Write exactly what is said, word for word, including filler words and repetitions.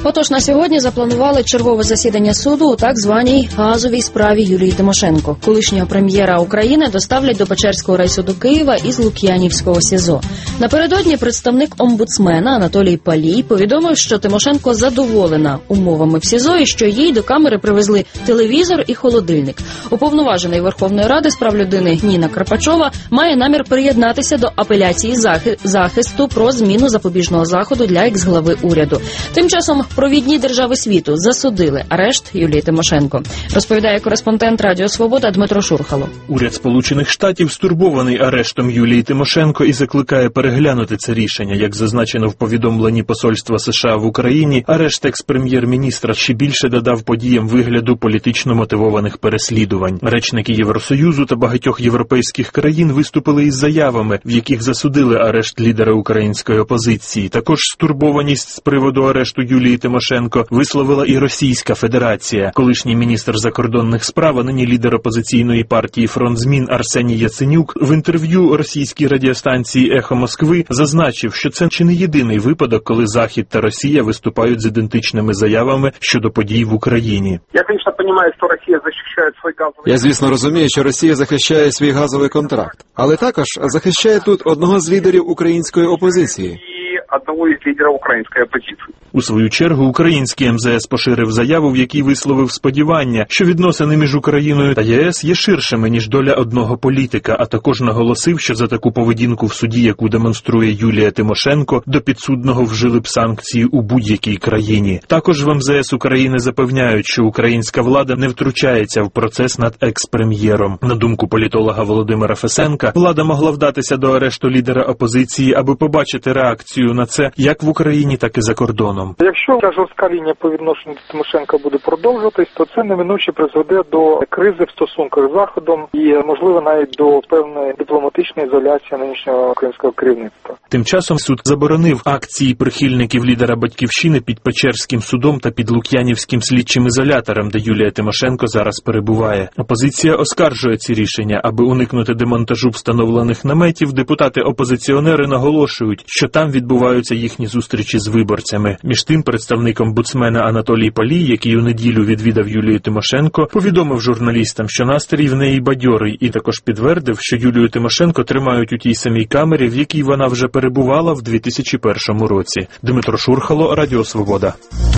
Отож, на сьогодні запланували чергове засідання суду у так званій газовій справі Юлії Тимошенко. Колишнього прем'єра України доставлять до Печерського райсуду Києва із Лук'янівського СІЗО. Напередодні представник омбудсмена Анатолій Палій повідомив, що Тимошенко задоволена умовами в СІЗО і що їй до камери привезли телевізор і холодильник. Уповноважений Верховної Ради з прав людини Ніна Карпачова має намір приєднатися до апеляції захисту про зміну запобіжного заходу для екс-глави уряду. Тим часом провідні держави світу засудили арешт Юлії Тимошенко. Розповідає кореспондент Радіо Свобода Дмитро Шурхало. Уряд Сполучених Штатів стурбований арештом Юлії Тимошенко і закликає переглянути це рішення. Як зазначено в повідомленні посольства США в Україні, арешт екс-прем'єр-міністра ще більше додав подіям вигляду політично мотивованих переслідувань. Речники Євросоюзу та багатьох європейських країн виступили із заявами, в яких засудили арешт лідера української опозиції. Також стурбованість з приводу арешту Юлії Тимошенко висловила і Російська Федерація. Колишній міністр закордонних справ, а нині лідер опозиційної партії «Фронт змін» Арсеній Яценюк в інтерв'ю російській радіостанції «Ехо Москви» зазначив, що це чи не єдиний випадок, коли Захід та Росія виступають з ідентичними заявами щодо подій в Україні. Я, звісно, розумію, що Росія захищає свій газовий... Я, звісно, розумію, що Росія захищає свій газовий контракт, але також захищає тут одного з лідерів української опозиції. одного із лідерів української опозиції. У свою чергу український ем зе ес поширив заяву, в якій висловив сподівання, що відносини між Україною та є ес є ширшими, ніж доля одного політика, а також наголосив, що за таку поведінку в суді, яку демонструє Юлія Тимошенко, до підсудного вжили б санкції у будь-якій країні. Також в ем зе ес України запевняють, що українська влада не втручається в процес над екс-прем'єром. На думку політолога Володимира Фесенка, влада могла вдатися до арешту лідера опозиції, аби побачити реакцію на це як в Україні, так і за кордоном. Якщо ця жорстка лінія по відношенню до Тимошенка буде продовжуватись, то це неминуче призведе до кризи в стосунках з Заходом і, можливо, навіть до певної дипломатичної ізоляції нинішнього українського керівництва. Тим часом суд заборонив акції прихильників лідера Батьківщини під Печерським судом та під Лук'янівським слідчим ізолятором, де Юлія Тимошенко зараз перебуває. Опозиція оскаржує ці рішення. Аби уникнути демонтажу встановлених наметів, депутати-опозиціонери наголошують, що там відбуваються їхні зустрічі з виборцями. Між тим, представник омбудсмена Анатолій Палій, який у неділю відвідав Юлію Тимошенко, повідомив журналістам, що настрій в неї бадьорий, і також підтвердив, що Юлію Тимошенко тримають у тій самій камері, в якій вона вже перебувала в дві тисячі першому році. Дмитро Шурхало, Радіо Свобода.